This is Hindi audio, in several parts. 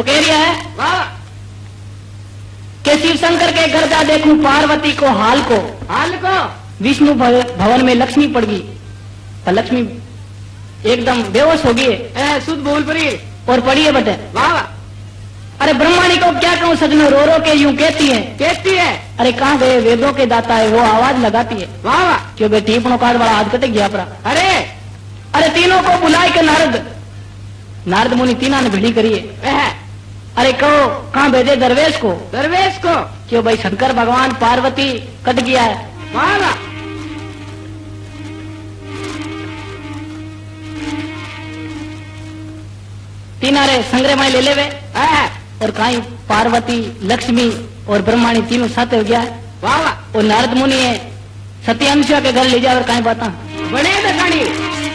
तो कह रहा है वाह कि शिव शंकर के घर जा देखूं पार्वती को हाल को विष्णु भवन में लक्ष्मी पड़ गई तो लक्ष्मी एकदम बेहोश हो गई है शुद्ध बोल पड़ी और पड़ी है बटे वाह अरे ब्रह्माणी को क्या कहूँ सजनों रो रो के यूं कहती है अरे कहाँ गए वेदों के दाता है वो आवाज लगाती है वाह क्यों बेटी अपनों कार्ड बड़ा हाथ कटे गया अपना अरे तीनों को बुलाए के नारद मुनि तीना ने भिड़ी करी है अरे कहो कहाँ भेजे दरवेश को क्यों भाई शंकर भगवान पार्वती कट गया है वाह तीना रे संग्रह में ले लेवे और कहीं पार्वती लक्ष्मी और ब्रह्माणी तीनों साथ हो गया है वाह और नारद मुनि है सत्यांशा के घर ले जाए और कहीं बात बने दखानी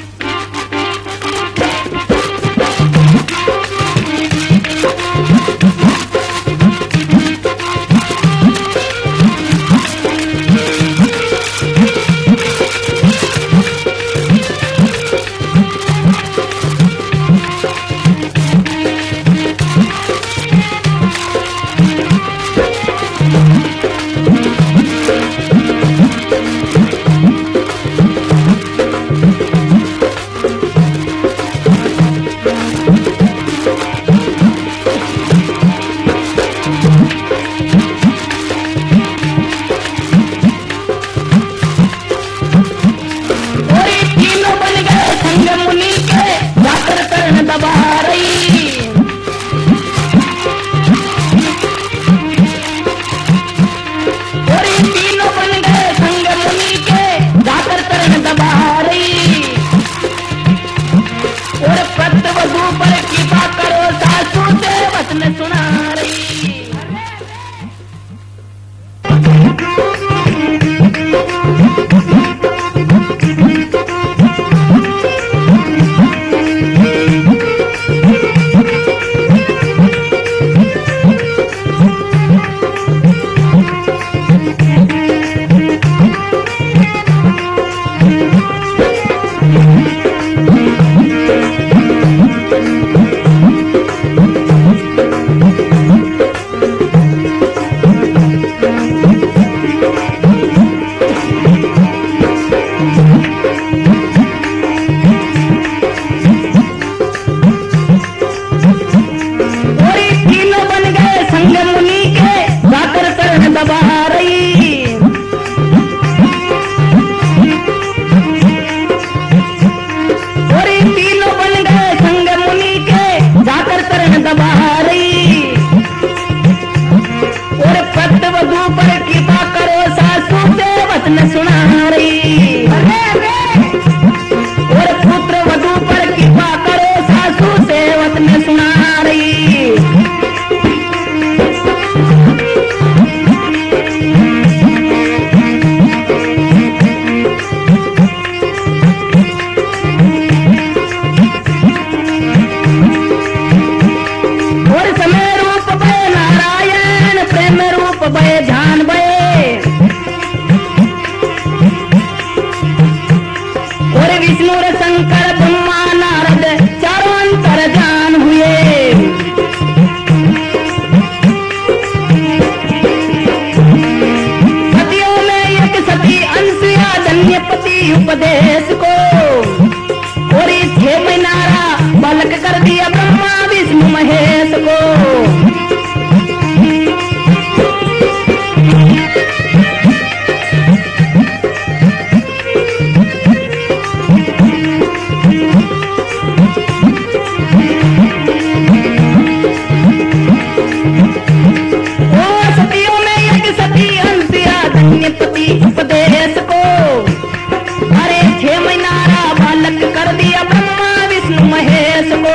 उपदेश को और 6 महीना बालक कर दिया ब्रह्मा विष्णु महेश को। सतियों में एक सती अंतिया धन्यपति उपदेश को। अरे 6 महीना बालक कर दिया ब्रह्मा विष्णु महेश को।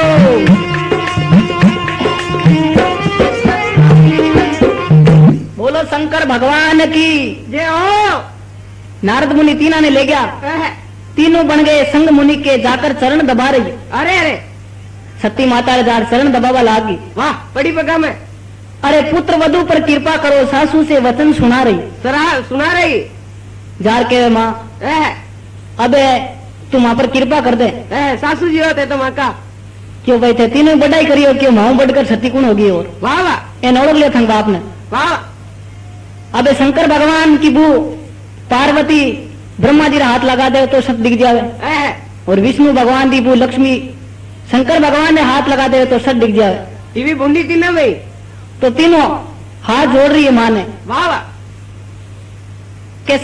बोलो शंकर भगवान की जय हो। नारद मुनि तीना ने ले गया, तीनों बन गए संग मुनि के, जाकर चरण दबा रही। अरे अरे सती माता जार चरण दबावा लागी। वाह बड़ी पका में। अरे पुत्र वधु पर कृपा करो, सासू से वचन सुना रही। सुना रही जार के माँ अबे तू वहां पर कृपा कर दे। सासू जी होते तो माँ का क्यों भाई थे तीनों बढ़ाई करी हो क्यों माऊ बढ़कर सती कुण होगी और वाह वाह ए नौड़क लिया था बाप ने। वाह अबे शंकर भगवान की बू पार्वती ब्रह्मा जी रा हाथ लगा दे तो सत दिख जावे, है और विष्णु भगवान की बू लक्ष्मी शंकर भगवान ने हाथ लगा दे तो सत दिख जावे। टीवी बूंदी थी ना भाई। तो तीनों हाथ जोड़ रही है माँ ने वाह वाह कि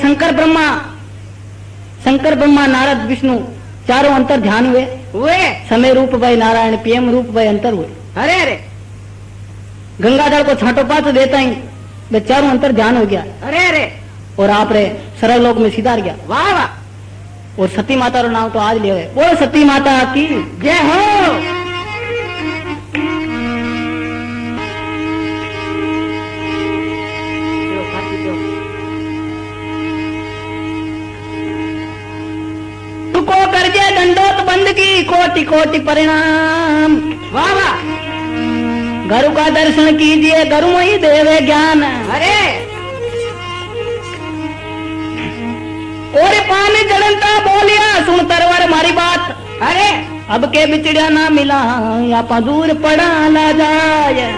शंकर ब्रह्मा नारद विष्णु चारों अंतर ध्यान हुए। हुए समय रूप भय नारायण पीएम रूप भय अंतर हुए। अरे अरे गंगाधर को छांटो पा तो देता ही वे चारों अंतर ध्यान हो गया अरे अरे और आप रे सरल लोक में सिधार गया। वाह वाह और सती माता रो नाम तो आज ले बोलो सती माता की जय हो। तुको करजे दंडोत बंद की कोटि कोटि परिणाम। वाह वाह गुरु का दर्शन कीजिए गुरु ही देवे ज्ञान। अरे और पानी जड़नता बोलिया सुन तरवर मारी बात। अरे अब के बिछड़िया ना मिला आपा दूर पड़ा ला जाए।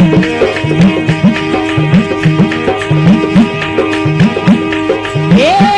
Yeah.